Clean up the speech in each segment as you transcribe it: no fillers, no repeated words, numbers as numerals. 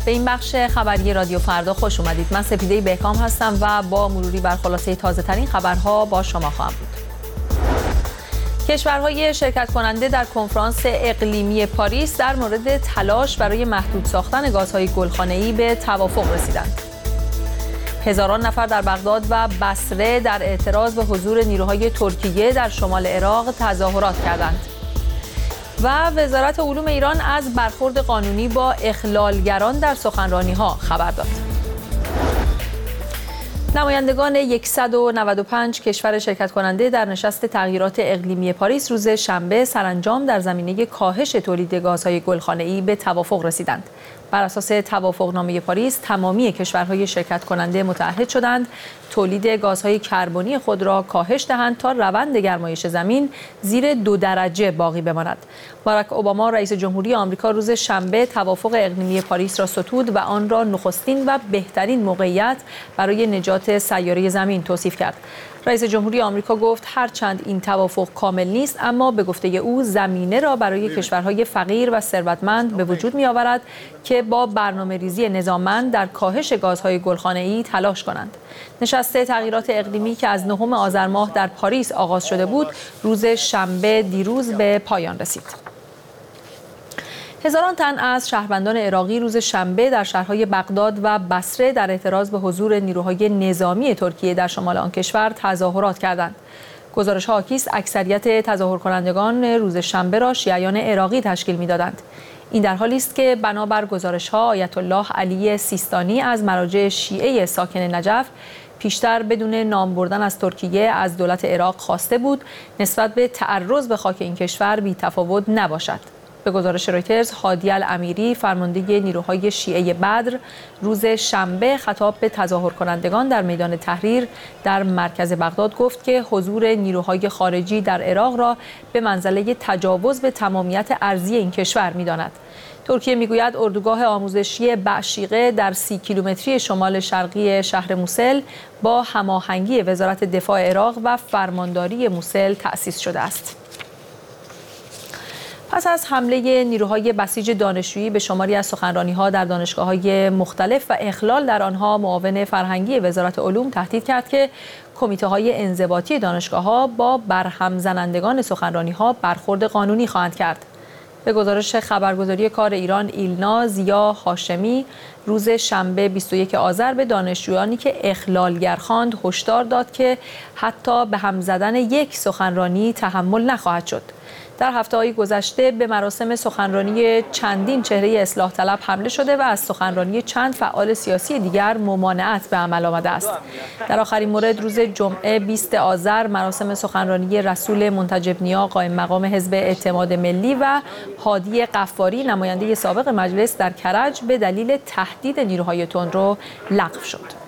به این بخش خبری رادیو فردا خوش اومدید. من سپیده بهکام هستم و با مروری بر خلاصه تازه ترین خبرها با شما خواهم بود. کشورهای شرکت کننده در کنفرانس اقلیمی پاریس در مورد تلاش برای محدود ساختن گازهای گلخانه‌ای به توافق رسیدند. هزاران نفر در بغداد و بصره در اعتراض به حضور نیروهای ترکیه در شمال عراق تظاهرات کردند. و وزارت علوم ایران از برخورد قانونی با اخلالگران در سخنرانی‌ها خبر داد. نمایندگان 195 کشور شرکت کننده در نشست تغییرات اقلیمی پاریس روز شنبه سرانجام در زمینه کاهش تولید گازهای گلخانه‌ای به توافق رسیدند. بر اساس توافقنامه پاریس تمامی کشورهای شرکت کننده متعهد شدند تولید گازهای کربنی خود را کاهش دهند تا روند گرمایش زمین زیر 2 درجه باقی بماند. باراک اوباما رئیس جمهوری آمریکا روز شنبه توافق اقلیمی پاریس را ستود و آن را نخستین و بهترین موقعیت برای نجات سیاره زمین توصیف کرد. رئیس جمهوری آمریکا گفت هرچند این توافق کامل نیست اما به گفته او زمینه را برای کشورهای فقیر و ثروتمند به وجود می‌آورد که با برنامه‌ریزی نظاممند در کاهش گازهای گلخانه‌ای تلاش کنند. نشست تغییرات اقلیمی که از 9 آذر ماه در پاریس آغاز شده بود روز شنبه دیروز به پایان رسید. هزاران تن از شهروندان عراقی روز شنبه در شهرهای بغداد و بصره در اعتراض به حضور نیروهای نظامی ترکیه در شمال آن کشور تظاهرات کردند. گزارش‌ها حاکی است اکثریت تظاهر کنندگان روز شنبه را شیعیان عراقی تشکیل می‌دادند. این در حالی است که بنابر گزارش‌ها آیت الله علی سیستانی از مراجع شیعه ساکن نجف پیشتر بدون نام بردن از ترکیه از دولت عراق خواسته بود نسبت به تعرض به خاک این کشور بی‌تفاوت نباشد. به گزارش رویترز، هادی الامیری فرمانده نیروهای شیعه بدر روز شنبه خطاب به تظاهر کنندگان در میدان تحریر در مرکز بغداد گفت که حضور نیروهای خارجی در عراق را به منزله تجاوز به تمامیت ارضی این کشور می‌داند. ترکیه میگوید اردوگاه آموزشی بعشیقه در 30 کیلومتری شمال شرقی شهر موسل با هماهنگی وزارت دفاع عراق و فرمانداری موسل تأسیس شده است. پس از حمله نیروهای بسیج دانشجویی به شماری از سخنرانی‌ها در دانشگاه‌های مختلف و اخلال در آنها، معاون فرهنگی وزارت علوم تهدید کرد که کمیته‌های انضباطی دانشگاه‌ها با برهم زنندگان سخنرانی‌ها برخورد قانونی خواهند کرد. به گزارش خبرگزاری کار ایران ایلنا، زیا هاشمی روز شنبه 21 آذر به دانشجویانی که اخلالگر خواند هشدار داد که حتی به هم زدن یک سخنرانی تحمل نخواهد شد. در هفته‌های گذشته به مراسم سخنرانی چندین چهره اصلاح طلب حمله شده و از سخنرانی چند فعال سیاسی دیگر ممانعت به عمل آمده است. در آخرین مورد روز جمعه 20 آذر مراسم سخنرانی رسول منتجب نیا قائم مقام حزب اعتماد ملی و هادی قفاری نماینده سابق مجلس در کرج به دلیل تهدید نیروهای تندرو لغو شد.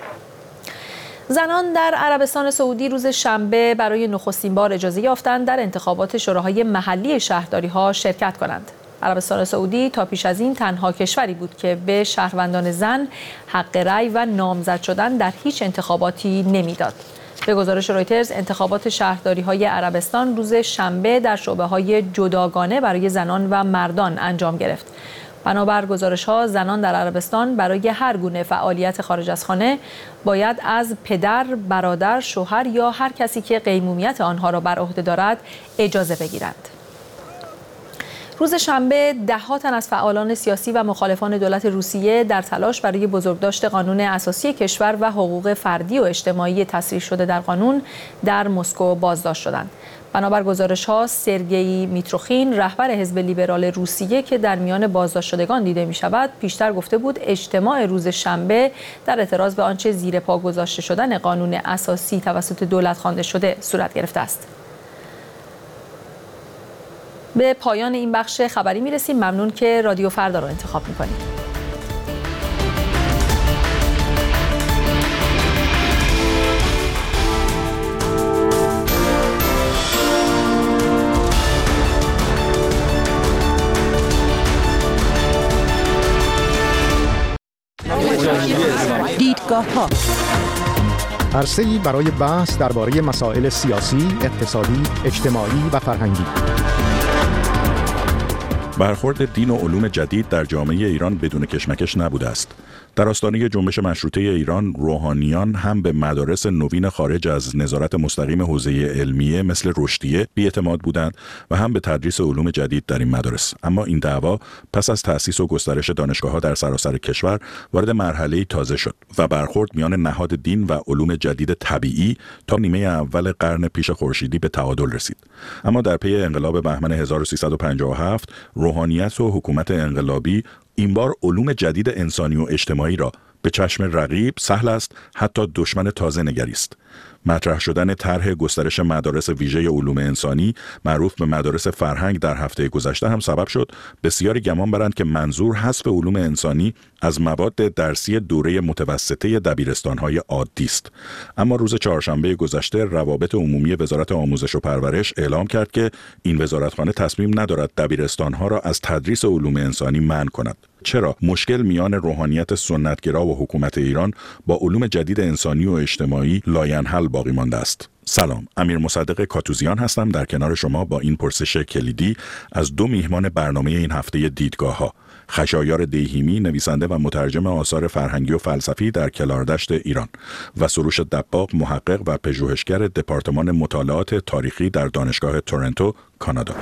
زنان در عربستان سعودی روز شنبه برای نخستین بار اجازه یافتند در انتخابات شوراهای محلی شهرداری‌ها شرکت کنند. عربستان سعودی تا پیش از این تنها کشوری بود که به شهروندان زن حق رأی و نامزد شدن در هیچ انتخاباتی نمیداد. به گزارش رویترز انتخابات شهرداری‌های عربستان روز شنبه در شعبه‌های جداگانه برای زنان و مردان انجام گرفت. بنابر گزارش‌ها زنان در عربستان برای هر گونه فعالیت خارج از خانه باید از پدر، برادر، شوهر یا هر کسی که قیمومیت آنها را بر عهده دارد اجازه بگیرند. روز شنبه ده‌ها تن از فعالان سیاسی و مخالفان دولت روسیه در تلاش برای بزرگداشت قانون اساسی کشور و حقوق فردی و اجتماعی تصریح شده در قانون در مسکو بازداشت شدند. بنابر گزارش‌ها سرگئی میتروخین رهبر حزب لیبرال روسیه که در میان بازداشت شدگان دیده می‌شود پیشتر گفته بود اجتماع روز شنبه در اعتراض به آنچه زیر پا گذاشته شدن قانون اساسی توسط دولت خوانده شده صورت گرفته است. به پایان این بخش خبری می‌رسیم. ممنون که رادیو فردا رو انتخاب می‌کنید. دیدگاه‌ها عرصه‌ای برای بحث درباره مسائل سیاسی، اقتصادی، اجتماعی و فرهنگی. برخورد دین و علوم جدید در جامعه ایران بدون کشمکش نبوده است. در آستانه جنبش مشروطه ایران، روحانیان هم به مدارس نوین خارج از نظارت مستقیم حوزه علمیه مثل رشدیه بی‌اعتماد بودند و هم به تدریس علوم جدید در این مدارس. اما این دعوا پس از تأسیس و گسترش دانشگاه‌ها در سراسر کشور وارد مرحله‌ای تازه شد و برخورد میان نهاد دین و علوم جدید طبیعی تا نیمه اول قرن پیش خورشیدی به تعادل رسید. اما در پی انقلاب بهمن 1357 روحانیت و حکومت انقلابی این بار علوم جدید انسانی و اجتماعی را به چشم رقیب سهل است حتی دشمن تازه نگریست. مطرح شدن طرح گسترش مدارس ویژه علوم انسانی معروف به مدارس فرهنگ در هفته گذشته هم سبب شد بسیاری گمان برند که منظور حذف علوم انسانی از مواد درسی دوره متوسطه دبیرستان‌های عادی است. اما روز چهارشنبه گذشته روابط عمومی وزارت آموزش و پرورش اعلام کرد که این وزارتخانه تصمیم ندارد دبیرستان‌ها را از تدریس علوم انسانی منع کند. چرا؟ مشکل میان روحانیت سنتگرا و حکومت ایران با علوم جدید انسانی و اجتماعی لاینحل باقی مانده است. سلام، امیر مصدق کاتوزیان هستم در کنار شما با این پرسش کلیدی از دو میهمان برنامه این هفته دیدگاه‌ها. خشایار دیهیمی، نویسنده و مترجم آثار فرهنگی و فلسفی در کلاردشت ایران و سروش دباغ، محقق و پژوهشگر دپارتمان مطالعات تاریخی در دانشگاه تورنتو، کانادا.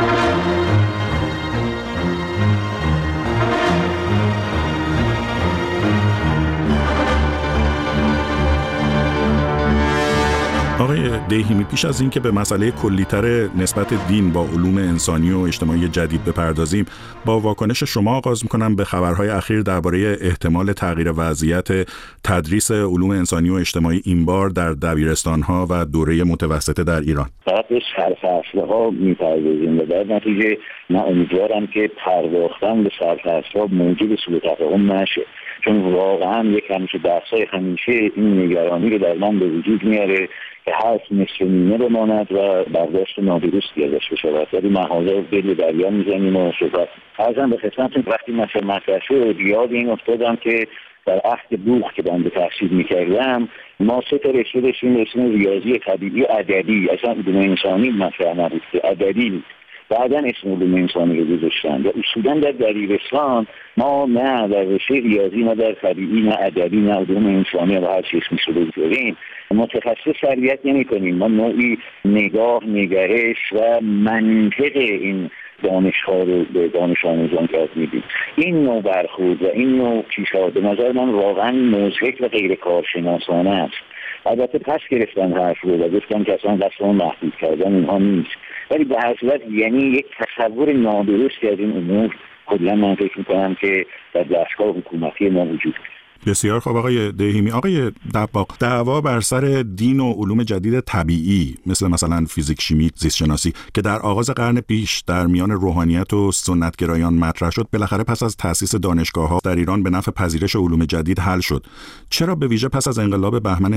آقای دیهیمی، پیش از اینکه به مسئله کلی‌تر نسبت دین با علوم انسانی و اجتماعی جدید بپردازیم، با واکنش شما آغاز می‌کنم به خبرهای اخیر درباره احتمال تغییر وضعیت تدریس علوم انسانی و اجتماعی این بار در دبیرستان‌ها و دوره متوسطه در ایران. فقط به سرفصل‌ها می‌پردازیم و در نتیجه من امیدوارم که پرداختن به سرفصل‌ها موجب سوء تفاهم نشه، چون واقعا یک همیشه بحث‌های همیشه این نگرانی رو در من به وجود میاره که حرف نصف نیمه بماند و برداشت نادرستی ازش بشود. ولی محاضر رو دل دریا میزنیم و صحبت ازم به خدمتتون وقتی مثلا مطرح شد یاد این افتادم که در عهد بوق که من به تحصیل میکردم ما 3 تا رشته داشتیم، رشته ریاضی طبیعی و ادبی. اصلا علوم انسانی مطرح نبود که ادبی، بعداً اسم علوم انسانی رو گذاشتن و اصولاً در دبیرستان ما نه در رشته ریاضی، نه در طبیعی، نه ادبی، نه علوم انسانی و هر چیز میشه بگذاریم متخصص تربیت نمی‌کنیم. ما نوعی نگاه، نگرش و منطق این دانش‌ها رو به دانش آموزان یاد میدیم. این نوع برخورد و این نوع چیزها به نظر من واقعاً مضحک و غیر کارشناسانه است. البته پس گرفتن حرف رو و گفتن که اصلا دستمون محدود کردن اینها نیست، ولی به هر صورت یعنی یک تصور نادرستی از این امور کلا من فکر می‌کنم که در دستگاه حکومتی ما وجود داره. بسیار خوب آقای دیهیمی. آقای دباغ، دعوا بر سر دین و علوم جدید طبیعی مثلا فیزیک، شیمی، زیست شناسی که در آغاز قرن پیش در میان روحانیت و سنتگرایان مطرح شد، بالاخره پس از تأسیس دانشگاه‌ها در ایران به نفع پذیرش علوم جدید حل شد. چرا به ویژه پس از انقلاب بهمن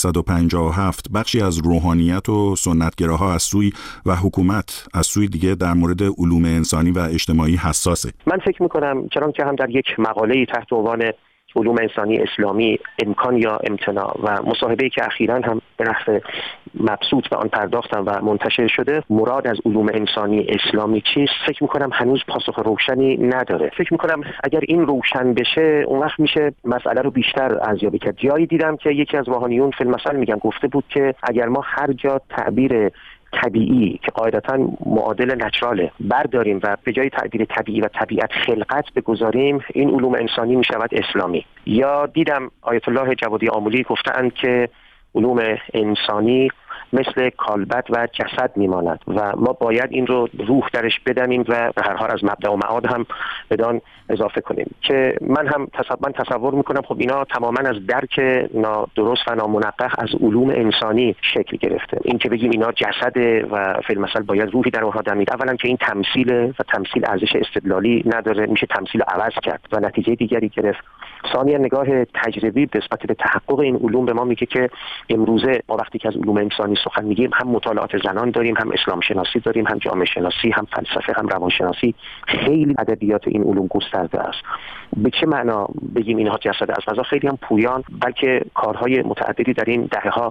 1357 بخشی از روحانیت و سنتگراها از سوی و حکومت از سوی دیگه در مورد علوم انسانی و اجتماعی حساسه؟ من فکر می‌کنم چنانکه هم در یک مقاله‌ای تحت عنوان علوم انسانی اسلامی امکان یا امتناع و مصاحبه‌ای که اخیراً هم به نحو مبسوط به آن پرداختم و منتشر شده، مراد از علوم انسانی اسلامی چیست، فکر می‌کنم هنوز پاسخ روشنی نداره. فکر می‌کنم اگر این روشن بشه اون وقت میشه مسئله رو بیشتر ارزیابی کرد. جایی دیدم که یکی از روحانیون فی المثل گفته بود که اگر ما هر جا تعبیر طبیعی که قاعدتاً معادل نچراله برداریم و به جای تعبیر طبیعی و طبیعت خلقت بگذاریم، این علوم انسانی می شود اسلامی. یا دیدم آیت الله جوادی آملی گفتند که علوم انسانی مثل کالبد و جسد میماند و ما باید این رو روح درش بدمیم و به هر حال از مبدأ و معاد هم بدان اضافه کنیم که من تصور میکنم خب اینا تماما از درک نادرست و نامنقح از علوم انسانی شکل گرفته. این که بگیم اینا جسده و فی المثل باید روحی در اونها دمید، اولا که این تمثیل و تمثیل ارزش استدلالی نداره، میشه تمثیل عوض کرد و نتیجه دیگری گرفت. ثانیا نگاه تجربی نسبت به تحقق این علوم به ما میگه که امروزه ما وقتی که از علوم انسانی سخن میگیم هم مطالعات زنان داریم، هم اسلام شناسی داریم، هم جامعه شناسی، هم فلسفه، هم روانشناسی. خیلی ادبیات این علوم گسترده است. به چه معنا بگیم اینها جسد است؟ مثلا خیلی هم پویان بلکه کارهای متعددی در این دهه‌ها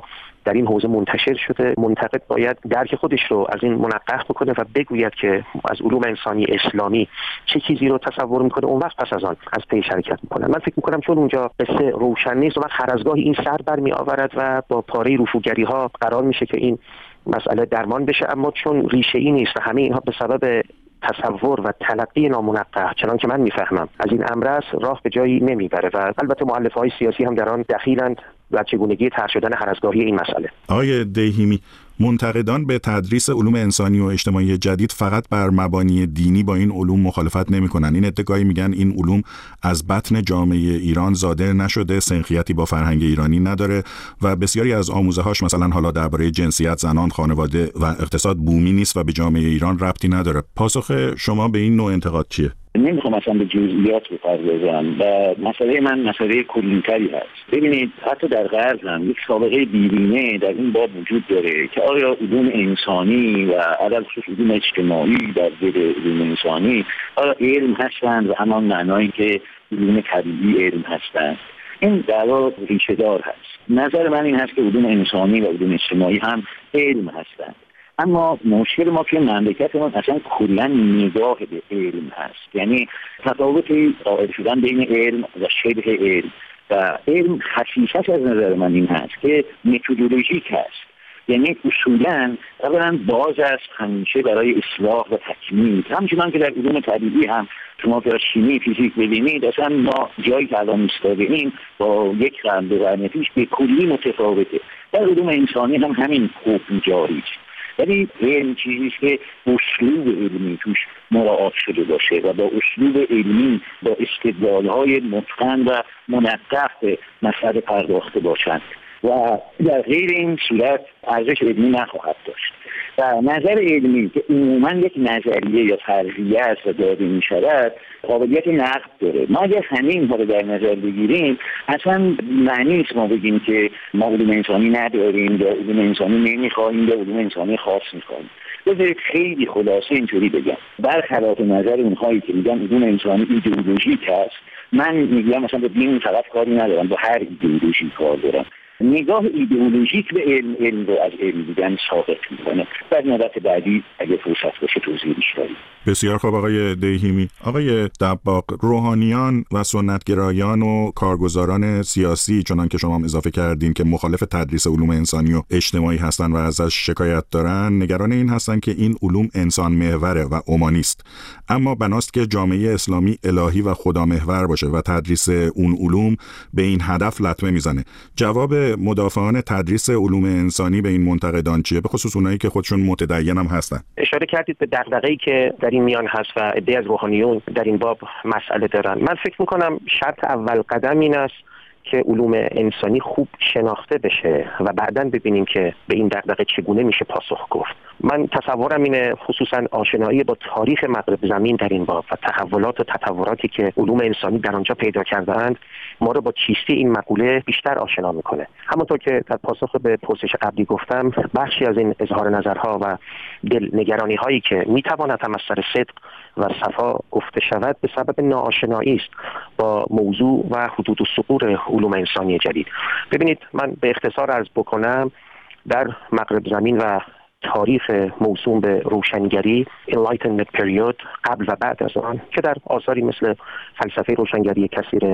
در این حوزه منتشر شده. منتقد باید درک خودش رو از این منقح بکنه و بگوید که از علوم انسانی اسلامی چه چیزی رو تصور میکنه، اون وقت پس از آن از پی حرکت میکنه. من فکر میکنم چون اونجا قصه روشن نیست و هر از گاهی این سر برمی آورد و با پاره رفوگری ها قرار میشه که این مسئله درمان بشه، اما چون ریشه ای نیست و همه اینها به سبب تصور و تلقی نامنقح چنان که من میفهمم از این امر است، راه به جایی نمیبره و البته مؤلفه‌های سیاسی هم در آن دخیلند و چگونگی طرح شدن هر از گاهی این مسئله. آقای دیهیمی، منتقدان به تدریس علوم انسانی و اجتماعی جدید فقط بر مبانی دینی با این علوم مخالفت نمی‌کنن. این ادعایی میگن این علوم از بطن جامعه ایران زاده نشده، سنخیتی با فرهنگ ایرانی نداره و بسیاری از آموزه‌هاش مثلا حالا درباره جنسیت، زنان، خانواده و اقتصاد بومی نیست و به جامعه ایران ربطی نداره. پاسخ شما به این نوع انتقاد چیه؟ نمیخوام اصلا به جزئیات بپردازم و مسئله من مسئله کلی‌تری هست. ببینید حتی در غرب هم یک سابقه دیرینه در این باب وجود داره که آیا علوم انسانی و علاوه خصوص علوم اجتماعی در دل علوم انسانی آیا علم هستند و همان معنایی که علوم طبیعی علم هستند. این در واقع ریشه دار هست. نظر من این هست که علوم انسانی و علوم اجتماعی هم علم هستند. اما مشکل ما که مملکتمون اصلا کلا نگاه به علم هست، یعنی تفاوتی قائل شدن بین علم و شبه علم و علم. خصیصش از نظر من این هست که متدولوژیک هست، یعنی اصولاً اولا باز است همیشه برای اصلاح و تکمیل. همچنان که در علوم طبیعی هم شما که شیمی، فیزیک ببینید اصلا ما جایی که الان ایستاده‌ایم با یک قرن به قرن پیش به کلی متفاوته. در علوم انسانی هم همین حکم جاری است. ولی علم چیزیست که اسلوب علمی توش مراعات شده باشه و با اسلوب علمی با استدلال‌های متقن و منقح به مسئله پرداخته باشند و در غیر این صورت ارزش علمی نخواهد داشت. و نظر علمی که عموماً یک نظریه یا فرضیه است و داده می شود قابلیت نقد داره. ما اگر همین ها رو در نظر بگیریم اصلا معنی نیست ما بگیم که ما علوم انسانی نداریم یا علوم انسانی نمیخواهیم یا علوم انسانی خاص میخواهیم. بذارید خیلی خلاصه اینطوری بگم، برخلاف نظر اونهایی که میگن علوم انسانی ایدئولوژیک است، من میگم مثلا با دین فقط کاری ندارم، با هر ایدئولوژی کار دارم. نگاه ایدئولوژیک به علم رو از علم دیدن ساقط میکنه. در نوبت بعدی اگه فرصت باشه توضیح بیشتری. بسیار خوب آقای دیهیمی. آقای دباغ، روحانیان و سنتگرایان و کارگزاران سیاسی چنان که شما هم اضافه کردین که مخالف تدریس علوم انسانی و اجتماعی هستن و ازش شکایت دارن، نگران این هستن که این علوم انسان محوره و اومانیست. اما بناست که جامعه اسلامی الهی و خدا محور باشه و تدریس اون علوم به این هدف لطمه میزنه. جواب مدافعان تدریس علوم انسانی به این منتقدان چیه؟ به خصوص اونایی که خودشون متدین هم هستن. اشاره کردید به دغدغه‌ای که در این میان هست و عده‌ای از روحانیون در این باب مسئله دارن. من فکر می‌کنم شرط اول قدم این است که علوم انسانی خوب شناخته بشه و بعداً ببینیم که به این دغدغه چگونه میشه پاسخ گفت. من تصورم اینه خصوصاً آشنایی با تاریخ مغرب زمین در این باب و تحولات و تطوراتی که علوم انسانی در آنجا پیدا کرده‌اند ما رو با چیستی این مقوله بیشتر آشنا میکنه. همونطور که در پاسخ به پرسش قبلی گفتم، بخشی از این اظهار نظرها و دلنگرانی هایی که میتواند هم از سر صدق و صفا گفته شود به سبب ناآشنایی است با موضوع و حدود الثقور علوم انسانی جدید. ببینید، من به اختصار عرض بکنم در مغرب زمین و تاریخ موسوم به روشنگری Enlightenment Period قبل و بعد از آن که در آثاری مثل فلسفه روشنگری کثیرر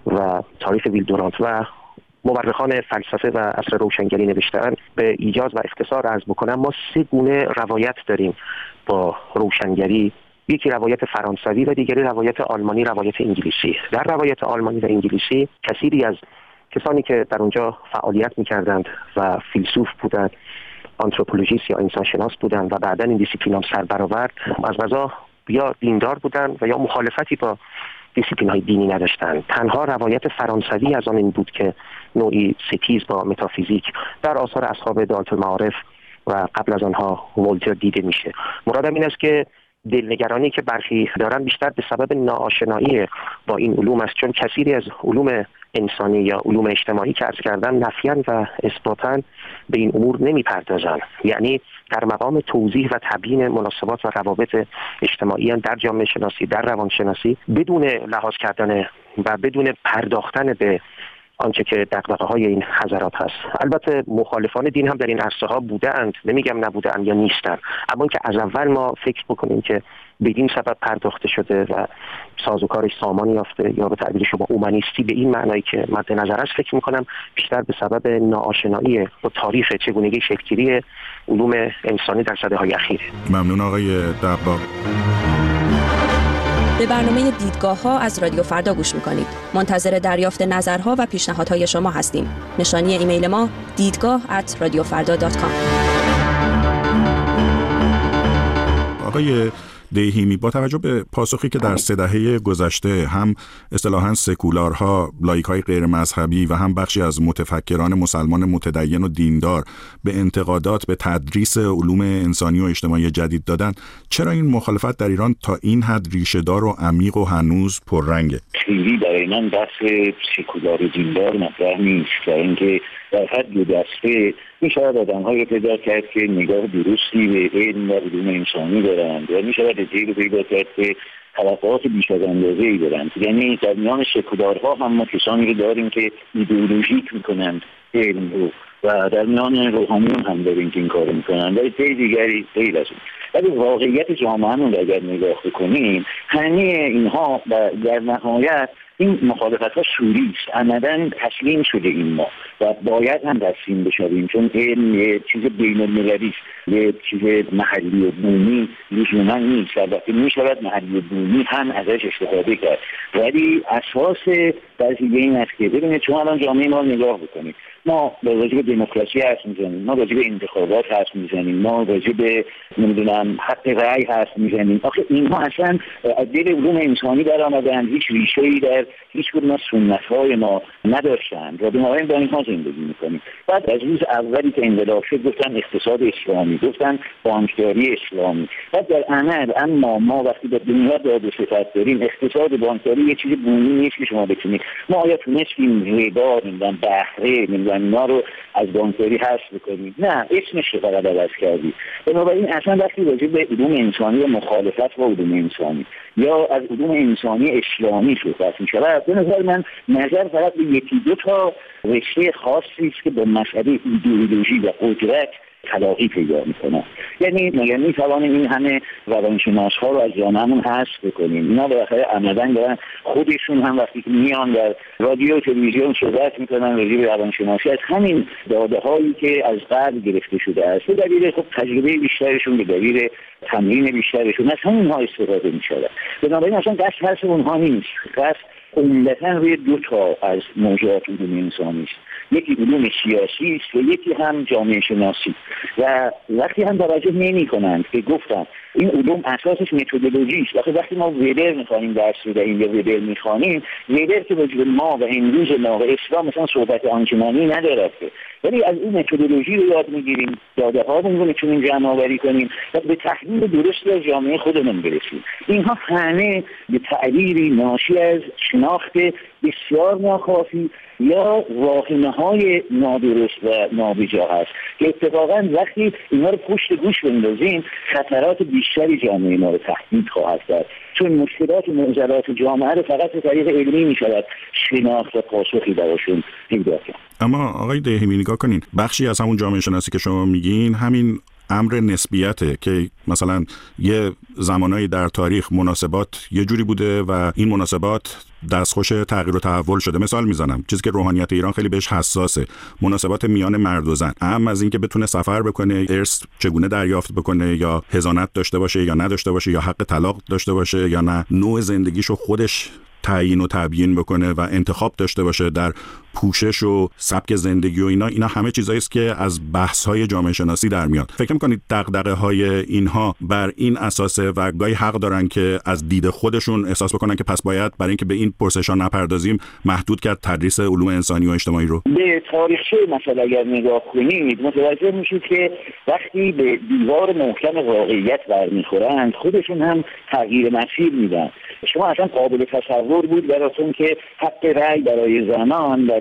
و تاریخ ویلدورانت و مورخان فلسفه و عصر روشنگری نوشته‌اند، به ایجاز و اختصار عرض بکنم ما سه گونه روایت داریم با روشنگری. یکی روایت فرانسوی و دیگری روایت آلمانی، روایت انگلیسی. در روایت آلمانی و انگلیسی کثیری از کسانی که در اونجا فعالیت می‌کردند و فیلسوف بودند، آنتروپولوژیست یا انسانشناس بودند و بعداً این دیسیپلین هم سر برآورد، از قضا یا دیندار بودند و یا مخالفتی با دیسیپلین‌های دینی نداشتند. تنها روایت فرانسوی از آن این بود که نوعی ستیز با متافیزیک در آثار اصحاب دالت المعارف و قبل از آنها ولتر دیده میشه. مرادم این است که دلنگرانی که برخی دارن بیشتر به سبب ناآشنایی با این علوم است، چون کثیری از علوم انسانی یا علوم اجتماعی که عرض کردم نفیاً و اثباتاً به این امور نمیپردازن، یعنی در مقام توضیح و تبیین مناسبات و روابط اجتماعی در جامعه شناسی، در روانشناسی، بدون لحاظ کردن و بدون پرداختن به آنچه که دغدغه‌های این حضرات هست. البته مخالفان دین هم در این عرصه‌ها بودند، نمیگم نبودند یا نیستند، اما که از اول ما فکر بکنیم که بدین سبب پرداخته شده و سازوکارش سامانی یافته یا به تعبیر شما اومانیستی به این معنایی که مد نظر است، فکر می‌کنم بیشتر به سبب ناآشنایی با تاریخ چگونگی شکل‌گیری علوم انسانی در سده‌های اخیر. ممنون آقای دباغ. به برنامه دیدگاه‌ها از رادیو فردا گوش می‌کنید. منتظر دریافت نظرها و پیشنهادهای شما هستیم. نشانی ایمیل ما دیدگاه@radiofarda.com. آقای دیهیمی، با توجه به پاسخی که در 3 دهه گذشته هم اصطلاحاً سکولارها، لایک‌های غیر مذهبی و هم بخشی از متفکران مسلمان متدین و دیندار به انتقادات به تدریس علوم انسانی و اجتماعی جدید دادن، چرا این مخالفت در ایران تا این حد ریشه‌دار و عمیق و هنوز پررنگه؟ خیلی برای من بحث سکولار و دیندار مطرح نیست، و اینکه در حد دو دسته میشود آدم‌هایی پیدا کرد که نگاه درستی به علم و علوم انسانی دارند و میشود ادعایی پیدا کرد که توقعات بیش از اندازه‌ای دارند. یعنی در میان سکولارها هم ما کسانی رو داریم که ایدئولوژیک میکنند علم رو، و در میان روحانیون هم داریم که این کارو میکنند، ولی دیگری غیر از اون. ولی واقعیت جامعه‌مون اگر نگاه کنیم، همه اینها در نهایت این مخالفت‌ها شوری است، عمداً تسلیم شده این ما و باید هم تسلیم بشویم، چون علم یه چیز بین‌المللی است، یه چیز محلی و بومی لزوما نیست. البته می‌شود محلی و بومی هم ازش استفاده کرد، ولی اساس قضیه این است که ببینید شما الان جامعه ما نگاه بکنید، ما راجع به دموکراسی حرف میزنیم، ما راجع به انتخابات حرف میزنیم، ما راجع به نمیدونم حق رأی حرف میزنیم. آخه اینها اصلا از دل علوم انسانی در آمدن، هیچ ریشه‌ای در هیچ کدوم از سنت‌های ما نداشتند و بنابراین با اینها زندگی میکنیم. بعد از روز اولی که انقلاب شد گفتن اقتصاد اسلامی، گفتن بانکداری اسلامی. بعد در عمل اما ما وقتی به دنیا داد و ستد داریم، اقتصاد بانکداری یه چیز بومی نیست که شما بتونید. ما آیا تونستیم ربا، نمیدونم بهره، نمیدونم اینا رو از بانکداری حذف بکنیم؟ نه، اسمش رو فقط عوض کردیم. بنابراین اصلا وقتی راجع به علوم انسانی و مخالفت با علوم انسانی یا از علوم انسانی اسلامی صحبت می‌شود، به نظر من نظر فقط به یکی دو تا رشته خاصی است که با مسئله ایدئولوژی و قدرت تلاقی پیدا میکنن. یعنی مگر میتوانیم این همه روانشناس‌ها رو از جامعهمون حذف بکنیم؟ اینا بالاخره عمداً دارن خودشون هم وقتی که میان در رادیو و تلویزیون صحبت میکنن راجع به روانشناسی از همین داده‌هایی که از قبل گرفته شده است، به دلیل خب تجربه بیشترشون، به دلیل تمرین بیشترشون از همین‌ها استفاده می‌شود. بنابراین اصلا قصد هست اونها نیست، قصد عمدتاً روی دو تا از موضوعات علوم انسانی است، یکی علوم سیاسی است و یکی هم جامعه شناسی. و وقتی هم توجه نمی‌کنند که گفتم این علوم اساسش متدولوژی است. وقتی ما وبر می‌خوانیم درس بدهیم یا وبر می‌خوانیم، وبر که وجود ما و امروز ما و اسلام مثلا صحبت آنچنانی ندارد، ولی از این متدولوژی رو یاد می‌گیریم، داده‌هامون رو می‌تونیم جمع‌آوری کنیم و به تحلیل درستی از جامعه خودمون برسیم. اینها همه به تعبیری ناشی از شناخت بسیار ناکافی یا واهمه‌های نادرست و نابجا هست که اتفاقاً وقتی اینا رو پشت گوش بندازیم، خطرات بیشتری جامعه ما رو تهدید خواهد کرد، چون مشکلات و معضلات جامعه رو فقط به طریق علمی می‌شود شناخت و پاسخی براشون پیدا کرد. اما آقای دیهیمی نگاه کنین، بخشی از همون جامعه شناسی که شما میگین همین امر نسبیته که مثلا یه زمانایی در تاریخ مناسبات یه جوری بوده و این مناسبات دستخوش تغییر و تحول شده. مثال میزنم چیزی که روحانیت ایران خیلی بهش حساسه، مناسبات میان مرد و زن، اهم از این که بتونه سفر بکنه، ارث چگونه دریافت بکنه، یا حضانت داشته باشه یا نداشته باشه، یا حق طلاق داشته باشه یا نه، نوع زندگیشو خودش تعیین و تبیین بکنه و انتخاب داشته باشه در پوشش و سبک زندگی و اینا همه چیزایی است که از بحث‌های جامعه شناسی در میاد. فکر می‌کنید دغدغه‌های اینها بر این اساسه و گاهی حق دارن که از دید خودشون احساس بکنن که پس باید برای اینکه به این پرسش‌ها نپردازیم محدود کرد تدریس علوم انسانی و اجتماعی رو؟ به تاریخچه مثلا اگر نگاه کنید متوجه میشید که وقتی به دیوار محکم واقعیت برمیخورند خودشون هم تغییر مسیر میدن. شما اصلا قابل تصور بود براتون که حق رأی برای زنان در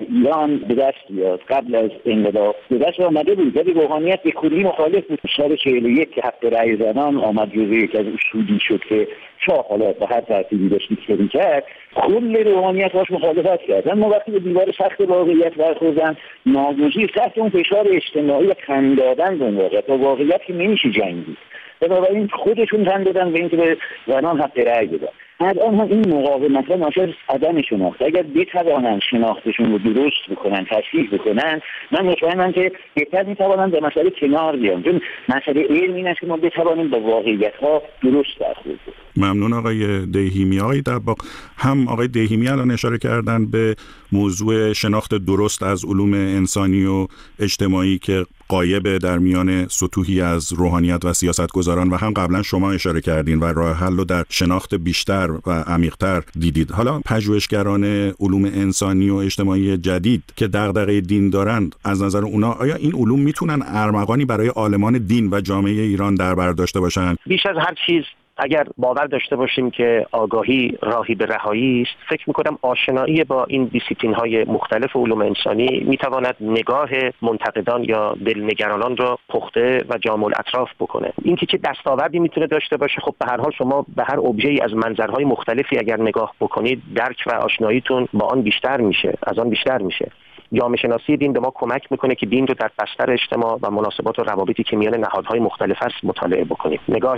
در ایران به دست بیاد. قبل از انقلاب به دست آمده بود، ولی روحانیت به کلی مخالف بود. سال 41 که حق رأی زنان آمد جزو یک از اصولی شد که شاه حالا به هر ترتیبی داشت دیکتاتوری کرد، کل روحانیت هاش مخالفت کردن. ما وقتی به دیوار سخت واقعیت برخوردن، ناگزیر تحت اون فشار اجتماعی و تن دادن به واقعیت و واقعیت که نمیشه جنگید، بنابراین خودشون تن دادن به اینکه به زنان حق رأی بدن. الان هم این مقاومت ها ناشی از عدم شناخت. اگر بتوانن شناختشون رو درست بکنن، تصحیح بکنن، من مطمئنم که بهتر میتوانن به مسئله کنار بیان. چون مسئله علم این است که ما بتوانیم با واقعیت ها درست برخورد کنیم. ممنون آقای دیهیمی. آقای دباغ، هم آقای دیهیمی الان اشاره کردن به موضوع شناخت درست از علوم انسانی و اجتماعی که غایب در میان سطوحی از روحانیت و سیاستگزاران، و هم قبلا شما اشاره کردین و راه حل رو در شناخت بیشتر و عمیق‌تر دیدید. حالا پژوهشگران علوم انسانی و اجتماعی جدید که دغدغه دین دارند، از نظر اونا آیا این علوم میتونن ارمغانی برای عالمان دین و جامعه ایران در بر داشته باشن؟ بیش از هر چیز اگر باور داشته باشیم که آگاهی راهی به رهایی است، فکر می‌کنم آشنایی با این دیسیپلین‌های مختلف علوم انسانی می‌تواند نگاه منتقدان یا دلنگرانان را پخته و جامع الاطراف بکنه. اینکه چه دستاوردی میتونه داشته باشه، خب به هر حال شما به هر ابژه‌ای از منظرهای مختلفی اگر نگاه بکنید، درک و آشناییتون با آن بیشتر میشه، از آن بیشتر میشه. جامعه شناسی دین به ما کمک میکنه که دین رو در بستر اجتماع و مناسبات و روابطی که میان نهادهای مختلف است مطالعه بکنیم. نگاه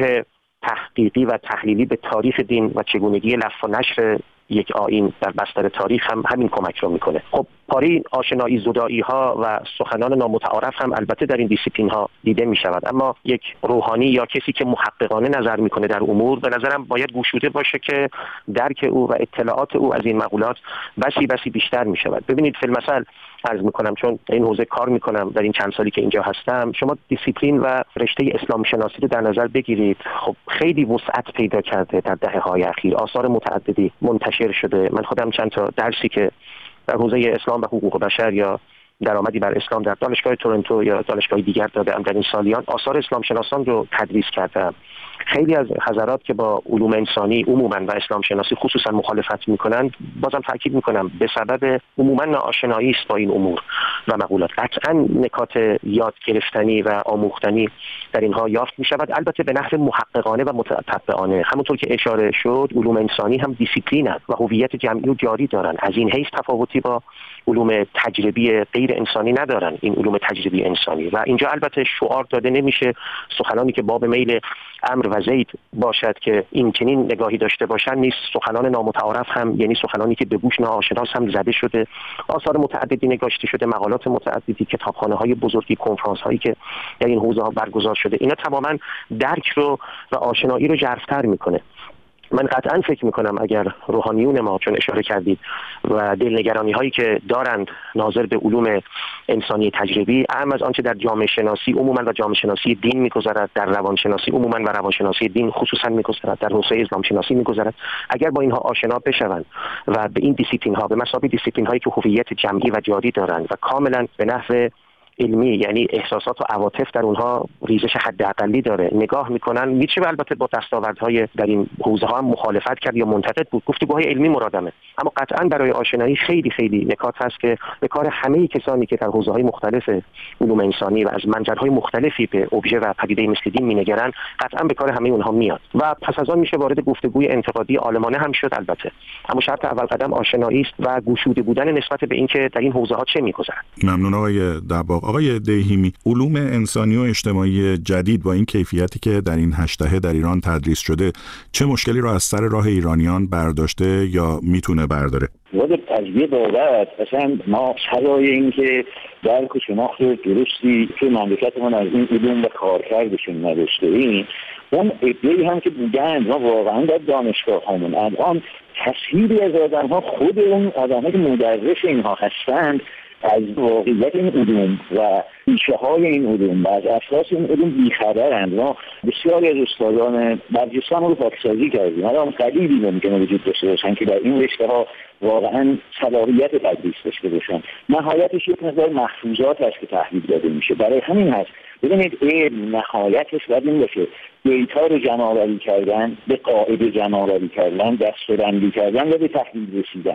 تحقیقی و تحلیلی به تاریخ دین و چگونگی لف و نشر یک آیین در بستر تاریخ هم همین کمک رو میکنه. خب پاری آشنایی زدایی ها و سخنان نامتعارف هم البته در این دیسیپلین ها دیده می شود، اما یک روحانی یا کسی که محققانه نظر میکنه در امور، به نظرم باید گشوده باشه که درک او و اطلاعات او از این مقولات بسی بیشتر می شود. ببینید فی المثل عرض میکنم، چون در این حوزه کار میکنم در این چند سالی که اینجا هستم، شما دیسیپلین و رشته اسلام شناسی رو در نظر بگیرید، خب خیلی وسعت پیدا کرده در دهه‌های اخیر، آثار متعددی منتشر شده. من خودم چند تا درسی که در حوزه اسلام و حقوق بشر یا درآمدی بر اسلام در دانشگاه تورنتو یا دانشگاه دیگر دادم، در این سالیان آثار اسلام شناسان رو تدریس کردم. خیلی از حضرات که با علوم انسانی عموما و اسلام شناسی خصوصا مخالفت میکنند، بازم تاکید میکنم به سبب عموما ناآشنایی است با این امور و مقولات. قطعا نکات یاد گرفتنی و آموختنی در اینها یافت میشود، البته به نحو محققانه و متتبعانه. همونطور که اشاره شد، علوم انسانی هم دیسیپلین است و هویت جمعی و جاری دارند. از این حیث تفاوتی با علوم تجربی غیر انسانی ندارن این علوم تجربی انسانی. و اینجا البته شعار داده نمیشه سخنانی که باب میل امر و زید باشد که این چنین نگاهی داشته باشن نیست. سخنان نامتعارف هم، یعنی سخنانی که به گوش ناآشناس هم زده شده، آثار متعددی نگاشته شده، مقالات متعددی، کتابخانه‌های بزرگی، کنفرانس‌هایی که در این حوزه‌ها برگزار شده، اینا تماما درک رو و آشنایی رو ژرف‌تر میکنه. من قطعا فکر میکنم اگر روحانیون ما، چون اشاره کردید، و دلنگرانی هایی که دارند ناظر به علوم انسانی تجربی، اهم از آنچه در جامعه شناسی عموما و جامعه شناسی دین میگذرد، در روانشناسی عموما و روانشناسی دین خصوصا میگذرد، در حوزه اسلام شناسی میگذرد، اگر با اینها آشنا بشوند و به این دیسیپلین ها، به مثابه دیسیپلین هایی که هویت جمعی و جاری دارند و کاملا به نحو علمی، یعنی احساسات و عواطف در اونها ریزش حداقلی داره، نگاه میکنن، میشه البته با دستاوردهای در این حوزه ها هم مخالفت کرد یا منتقد بود، گفتگوهای علمی مرادمه، اما قطعا برای آشنایی خیلی نکات هست که به کار همه کسانی که در حوزه های مختلف علوم انسانی و از منظرهای مختلفی به ابژه و پدیده مثل دین مینگرن، قطعا به کار همه اونها میاد و پس از آن میشه وارد گفتگوی انتقادی عالمانه هم شد البته. اما شرط اول قدم آشنایی است و گشوده بودن نسبت به اینکه در این حوزه ها چه میگذرد. ممنون آقای دباغ. آقای دیهیمی، علوم انسانی و اجتماعی جدید با این کیفیتی که در این 8 دهه در ایران تدریس شده، چه مشکلی را از سر راه ایرانیان برداشته یا میتونه برداره؟ از یه بابت اصلا ما سرای این که درک و شناخت درستی که مملکتمون از این علوم و کارکردشون نداشته ایم، اون ادعایی هم که بودن ما واقعا در دانشگاه همون الان تصویری از آدم ها، خود اون آدم ها که مدرس اینها هستند، از واقعیت این علوم و ریشه های این علوم و از اساس این علوم بیخبرند. ما بسیاری از استادان برجستان رو پاکسازی کردیم، الان قلیلی ممکنه وجود داشته باشن که در این رشته ها واقعا صلاحیت تدریس داشته باشن. نهایتش یک مقدار محفوظات هست که تحویل داده میشه. برای همین هست ببینید علم نهایتش باید این باشه دیتا رو جمع‌آوری کردن، به قاعده جمع‌آوری کردن، دسته‌بندی کردن و به تحلیل رسیدن.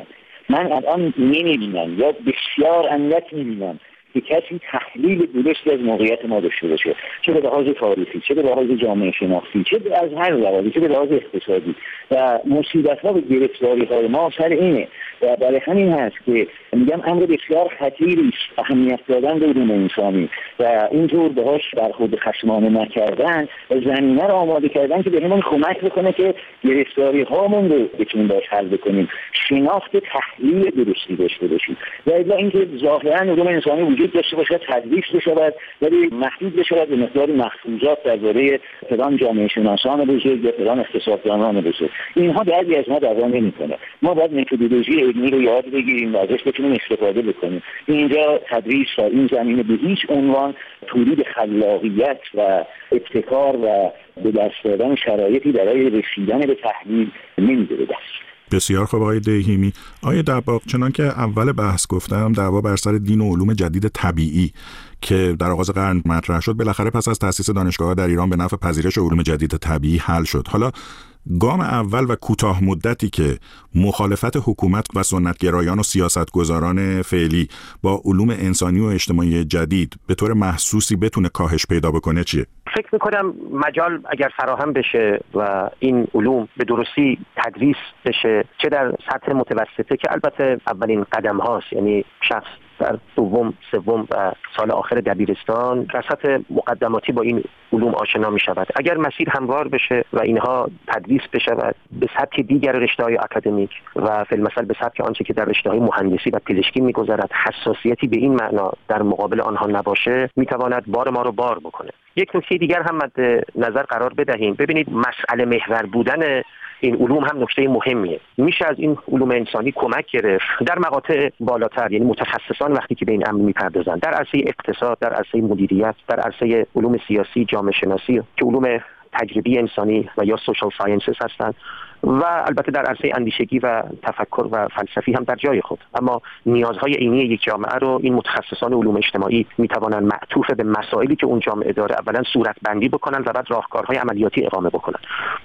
من الان نمیبینم یا بسیار اندک میبینم که کسی تحلیل درستی از موقعیت ما داشته باشه، چه به لحاظ تاریخی، چه به لحاظ جامعه شناختی، چه از هر لحاظی، چه به لحاظ اقتصادی. و مصیبت‌ها و گرفتاری‌های ما سر اینه و برای همین هست که میگم امر بسیار خطیری است اهمیت دادن به علوم انسانی و اینطور باهاش برخورد خصمانه نکردن و زمینه رو آماده کردن که بهمون کمک بکنه که گرفتاری‌هامون رو بتونیم باهاش حل بکنیم، شناخت تحلیل درستی داشته باشیم. و الا اینکه ظاهراً علوم انسانی وجود داشته باشه، تدریس بشه ولی محدود بشه به مقدار محفوظات درباره فلان جامعه شناسان بزرگ یا فلان اقتصاددانان بزرگ. اینها بعضی از ما دوام نمی‌کنه. ما باید متدولوژی علمی رو یاد بگیریم و ازش بتونیم استفاده بکنیم. اینجا تدریس و این زمینه به هیچ عنوان تولید خلاقیت و ابتکار و به دست دادن شرایطی برای رسیدن به تحلیل نمیده به دست. بسیار خوب آقای دیهیمی. آقای دباغ، چنان که اول بحث گفتم، دعوا بر سر دین و علوم جدید طبیعی که در آغاز قرن مطرح شد بالاخره پس از تأسیس دانشگاه‌ها در ایران به نفع پذیرش علوم جدید طبیعی حل شد. حالا گام اول و کوتاه مدتی که مخالفت حکومت و سنتگرایان و سیاستگزاران فعلی با علوم انسانی و اجتماعی جدید به طور محسوسی بتونه کاهش پیدا بکنه چیه؟ فکر میکنم مجال اگر فراهم بشه و این علوم به درستی تدریس بشه، چه در سطح متوسطه که البته اولین قدم هاست، یعنی شخص در دوم، سوم و سال آخر دبیرستان در سطح مقدماتی با این علوم آشنا می شود. اگر مسیر هموار بشه و اینها تدریس بشود به سطح دیگر رشته‌های اکادمیک و فی المثل به سطح آنچه که در رشته‌های مهندسی و پزشکی می‌گذرد حساسیتی به این معنا در مقابل آنها نباشه، می‌تواند بار ما رو بار بکنه. یک نکته دیگر هم مد نظر قرار بدهیم. ببینید، مسئله محور بودن این علوم هم نکته مهمیه. میشه از این علوم انسانی کمک گرفت در مقاطع بالاتر، یعنی متخصصان وقتی که به این امر میپردازن در عرصه اقتصاد، در عرصه مدیریت، در عرصه علوم سیاسی، جامعه شناسی که علوم تجربی انسانی و یا سوشال ساینسز هستند، و البته در عرصه اندیشگی و تفکر و فلسفی هم در جای خود. اما نیازهای عینی یک جامعه رو این متخصصان علوم اجتماعی میتوانند معطوف به مسائلی که اون جامعه داره اولا صورتبندی بکنن و بعد راهکارهای عملیاتی اقامه بکنن.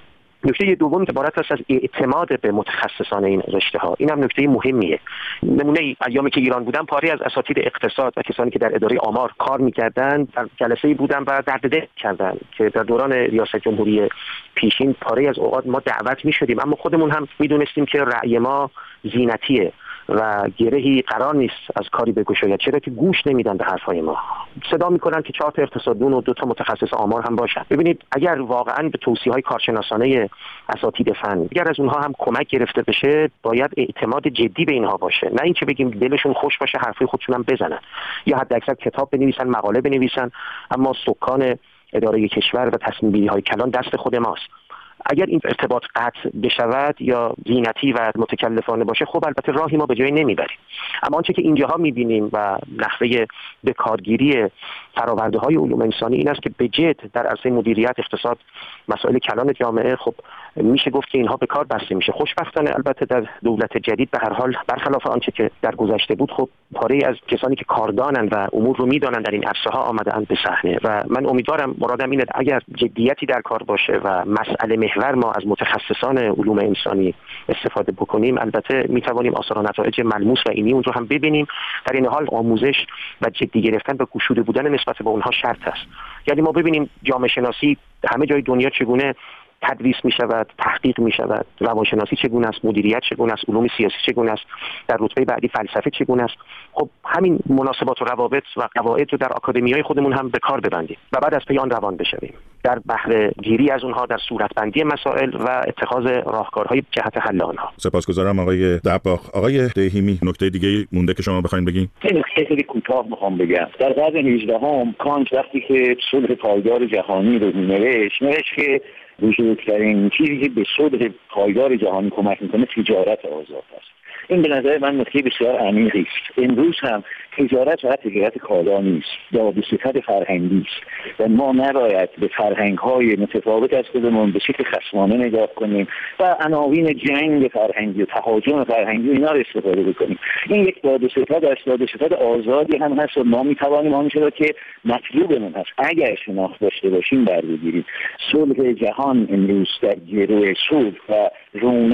نکته دوم عبارت است از اعتماد به متخصصان این رشته ها. این هم نکته مهمیه. نمونه ایامی که ایران بودم، پاره از اساتید اقتصاد و کسانی که در اداره آمار کار می‌کردند در جلسه‌ای بودن و درد دل کردند که در دوران ریاست جمهوری پیشین پاره از اوقات ما دعوت می‌شدیم، اما خودمون هم می‌دونستیم که رأی ما زینتیه و گرهی قرار نیست از کاری بگشاید، چرا که گوش نمیدن به حرفای ما. صدا میکنن که 4 تا اقتصاددون و 2 تا متخصص آمار هم باشن. ببینید، اگر واقعا به توصیه‌های کارشناسانه اساتید فن اگر از اونها هم کمک گرفته بشه، باید اعتماد جدی به اینها باشه، نه اینکه بگیم دلشون خوش باشه حرفای خودشون هم بزنن یا حداکثر کتاب بنویسن، مقاله بنویسن، اما سکان اداره کشور و تصمیم‌گیری‌های کلان دست خود ماست. اگر این ارتباط قطع بشود یا زینتی و متکلفانه باشه، خب البته راهی ما به جایی نمیبریم. اما آنچه که اینجاها میبینیم و نحوه به کارگیری فرآورده‌های علوم انسانی این است که به جد در عرصه مدیریت، اقتصاد، مسائل کلان جامعه خب میشه گفت که اینها به کار بسته میشه. خوشبختانه البته در دولت جدید به هر حال برخلاف آنچه که در گذشته بود، خب پاره از کسانی که کاردانن و امور رو میدانن در این عرصه ها آمدن به صحنه و من امیدوارم، مرادم اینه اگر جدیتی در کار باشه و مسئله محور ما از متخصصان علوم انسانی استفاده بکنیم، البته میتوانیم آثار و نتایج ملموس و عینی اون رو هم ببینیم. در این حال آموزش و جدی گرفتن و گشوده بودن نسبت به اونها شرط است. یعنی ما ببینیم جامعه شناسی همه جای دنیا چگونه تدریس می شود، تحقیق می شود، روانشناسی چگونه است، مدیریت چگونه است، علوم سیاسی چگونه است، در رتبه بعدی فلسفه چگونه است. خب همین مناسبات و روابط و قواعد رو در آکادمیای خودمون هم به کار ببندیم و بعد از پی آن روان بشویم در بهره گیری از اونها، در صورتبندی مسائل و اتخاذ راهکارهای جهت حل آنها. سپاسگزارم آقای دباغ. آقای دیهیمی، نکته دیگه مونده که شما بخواید بگین؟ نکته خیلی کوتاه میخوام بگم. در قرن 18 کانت وقتی که صلح پایدار جهانی رو نوشت که بزرگترین چیزی که به صلح پایدار جهانی کمک میکنه تجارت آزاد است. این به نظر من نکته بسیار عمیقی است. امروز هم تجارت فقط تجارت کالا نیست، داد و ستد فرهنگی است و ما نباید به فرهنگ‌های متفاوت از خودمون به شکل خصمانه نگاه کنیم و عناوین جنگ فرهنگی و تهاجم فرهنگی اینا رو استفاده بکنیم. این یک داد و ستد است، داد و ستد آزادی هم هست و ما می‌توانیم آنچه را که مطلوبمون هست اگر شناخت داشته باشیم بر بگیریم. صلح جهان امروز در گرو صلح و رونق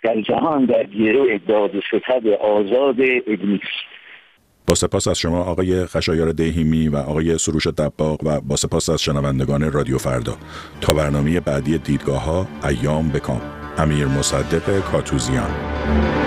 در جهان در گروه داد و ستد آزاد علمی است. با سپاس از شما آقای خشایار دیهیمی و آقای سروش دباغ و با سپاس از شنوندگان رادیو فردا. تا برنامه بعدی دیدگاه‌ها، ایام بکام. امیر مصدق کاتوزیان.